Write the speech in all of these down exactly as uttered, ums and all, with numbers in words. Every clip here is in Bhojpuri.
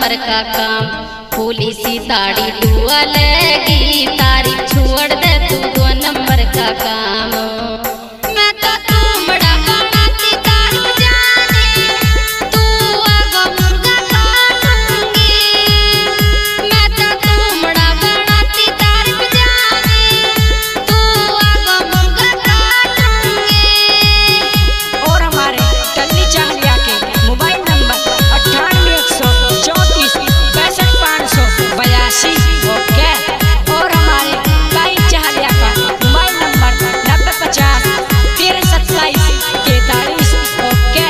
नंबर का काम। फूली सी ताड़ी दुआ लेगी तारी छोड़ दे तू दो नंबर का काम। मैं तो तुमड़ा बनाती तारू जाने तू आगो मुर्गा काटूंगी। मैं तो तुमड़ा बनाती तारू जाने तू आगो मुर्गा काटूंगी। और हमारे टल्ली चाहलिया के मोबाइल नंबर अट्ठानवे एक सौ चौंतीस पैंसठ पाँच सौ बयासी। ओके। और हमारे भाई चाहलिया का मोबाइल नंबर नब्बे पचास तेरह सत्ताईस तैतालीस। ओके।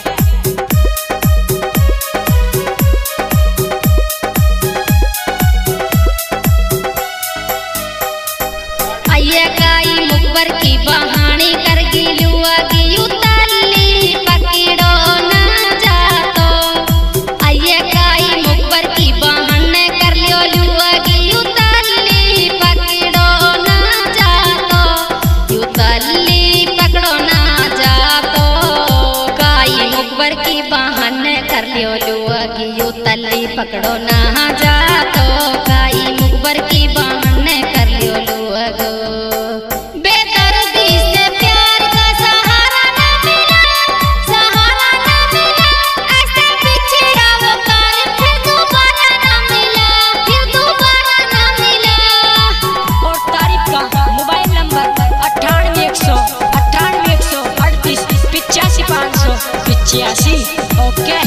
आइए काई मुकबर की बहानी कर गिलुआ की उतरली पकड़ो ना जातो। आइए काई मुकबर की बहाने कर लियो लुआ की उतरली पकड़ो ना जातो। उतरली पकड़ो ना जातो काई मुकबर की बहाने कर लियो लुआ की उतरली पकड़ो ना जातो। काई मुकबर की बहाने कर लियो लुआ गो। बेदर्दी से प्यार का सहारा ना मिला, सहारा ना मिला। ऐसे बिछड़ा वो तार फिर दोबारा ना मिला, फिर दोबारा ना मिला। और तारीफ का मोबाइल नंबर अट्ठानवे एक सौ अट्ठानवे एक सौ अड़तीस पिचासी पाँच सौ पिचासी। ओके।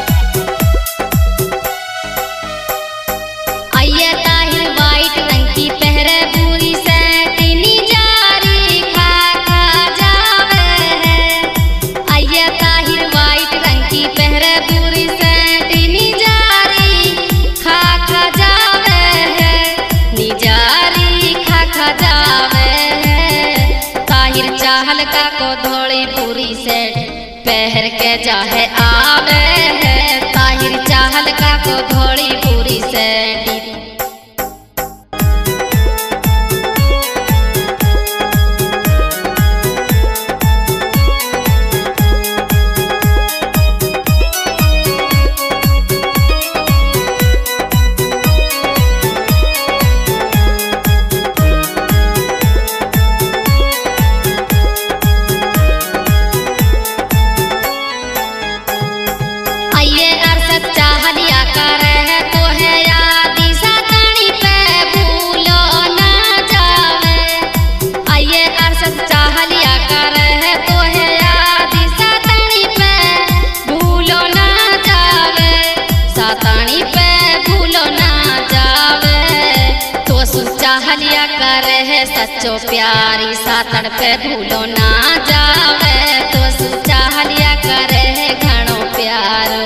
आइए ताहिर वाइट रंग की पहरे पूरी सैटिनी जारी खा खा जावे है। आइए ताहिर वाइट रंग की पहरे पूरी सैटिनी जारी खा खा जावे है। निजारी खा खा जावे है। ताहिर चाहल का को धोली पूरी सेट पहर के जाहे आवे है। ताहिर चाहल का को धोली पूरी सेट। आइए अरसद चाहलिया का रहे तो है यादी सातनी पे भूलो ना जावे। आइए अरसद चाहलिया का रहे तो है यादी सातनी पे भूलो ना जावे। सातनी पे भूलो ना जावे। तो सुन चाहलिया का रहे सच्चो प्यारी सातन पे भूलो ना जावे। तो सुन चाहलिया का रहे घणो प्यारो।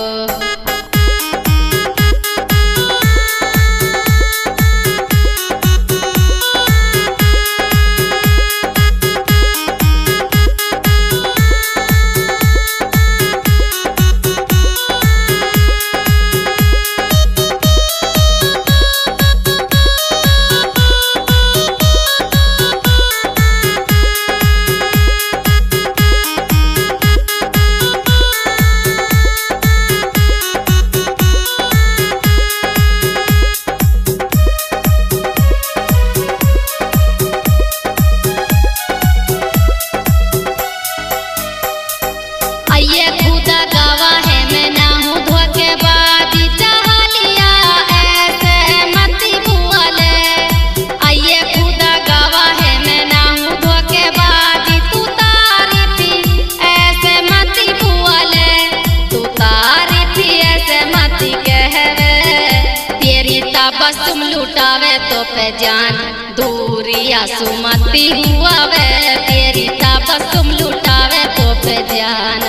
आइए खुदा गवाह है मैं ना हूँ धोखेबाजी चाहलिया ऐसे मती बुआले। आइए खुदा गवाह है मैं ना हूँ धोखेबाजी तू तारीफी ऐसे मती बुआले। तू तारीफी ऐसे मती कहवे तेरी तबस्सुम लुटावे तो पे जान दूरिया सुमती हुआवे। तेरी तबस्सुम लुटावे तो पे जान।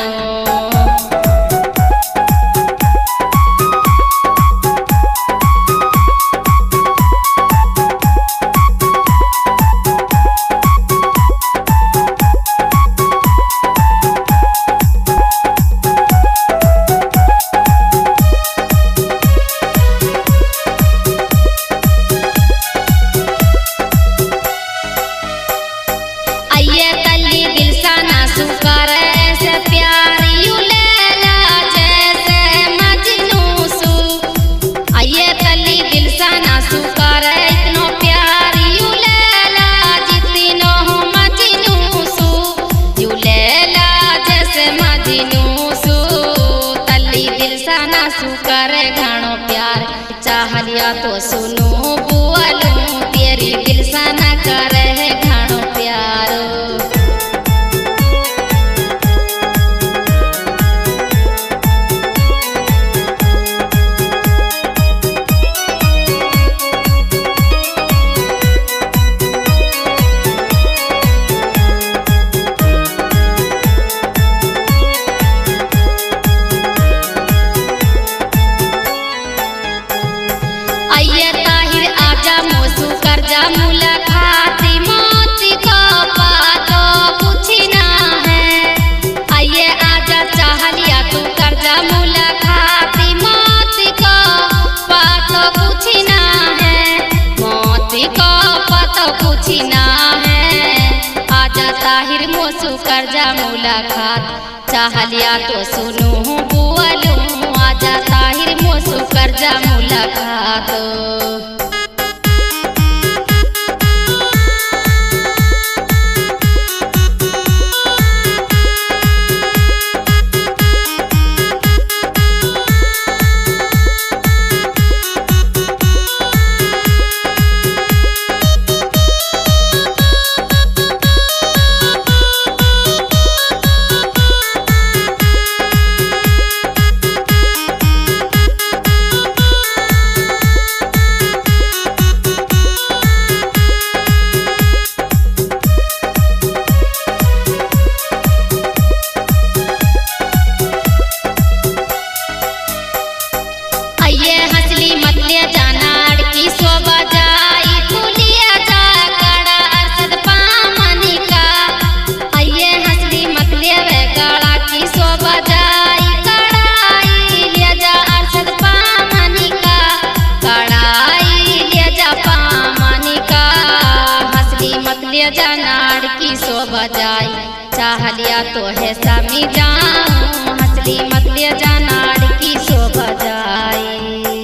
आइए तल्ली दिल सा ना सुकर ऐसे प्यारी साना सु करे घणो प्यार चाह लिया तो सुनो बुआलू तेरी दिल साना करे घणो प्यार। आइए ताहिर आजा मोसू कर जा मुलाकात मोती को बातो पूछी ना है। आइए आजा चाह लिया तू कर जा मुलाकात मोती को बातो पूछी ना है। मोती को बातो पूछी ना है। आजा ताहिर मोसू कर जा मुलाकात चाह लिया तो सुनू बुआलू आजा ताहिर मोसू कर जा मुलाकात। जनाड़ की शोभा जाई चाह लिया तो है समी जाऊं हंसली मत ले जनाड़ की शोभा जाई।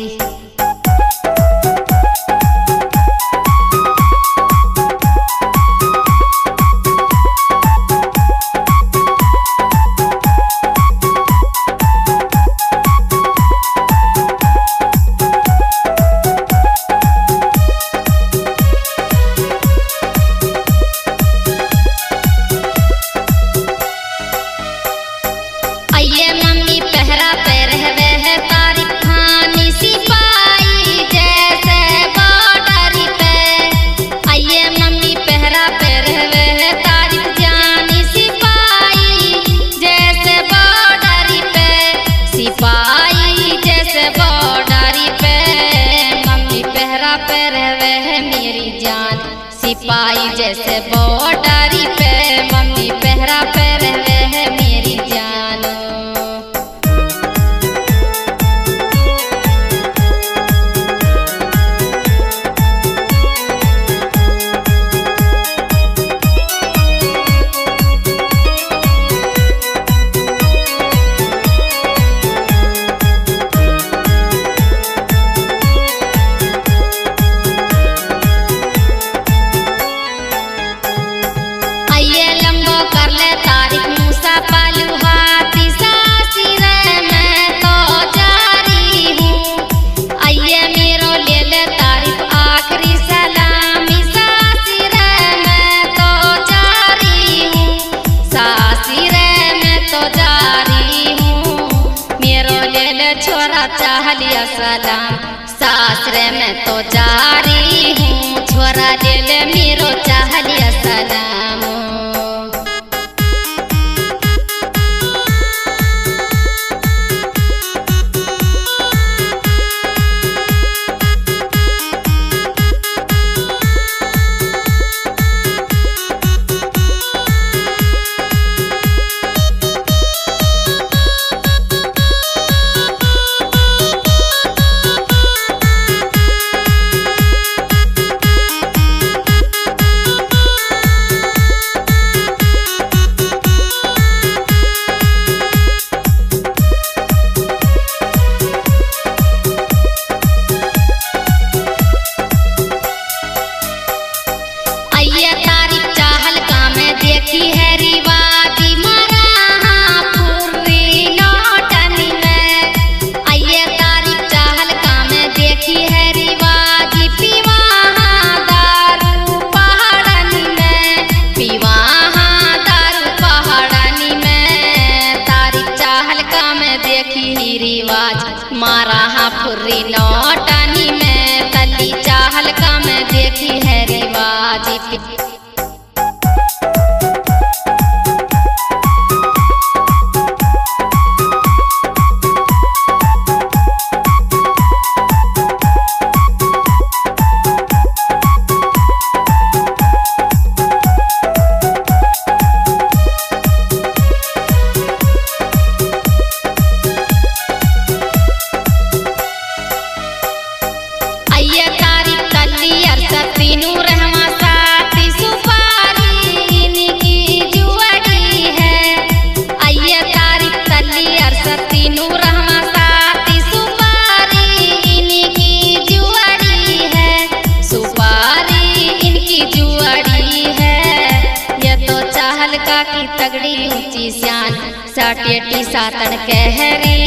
आइए मम्मी पहरा पे रहवे है तारीफ खानी सिपाही जैसे बॉर्डर पे। आइए मम्मी पहरा पे रहवे है तारीफ जानी सिपाही जैसे बॉर्डर पे। सिपाही जैसे बॉर्डर पे मम्मी पहरा पे रहवे है मेरी जान सिपाही जैसे बॉर्डर पे मम्मी पहरा पे रहवे है मेरी जान। आइए लंबो कर ले तारीफ मूसा पालू हाथी सासी रे मैं तो जारी हूँ। आइए मेरो ले ले तारीफ आखिरी सलामी सासी रे मैं तो जारी हूँ। सासी रे मैं तो जारी हूँ मेरो ले ले छोरा चाह लिया सलाम सासरे में तो जारी हूँ छोरा ले ले मेरो चाह लिया सलाम। में देखी ही रिवाज मारा हाँ फुर्री नौटानी में तली चाहल का में देखी है रिवाज। की तगड़ी ऊंची शान साटेटी सातन कहरी